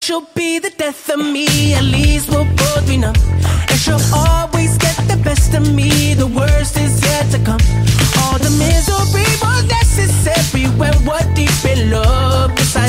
She'll be the death of me, at least we'll both be numb. And she'll always get the best of me, the worst is yet to come. All the misery was necessary when we're deep in love. 'Cause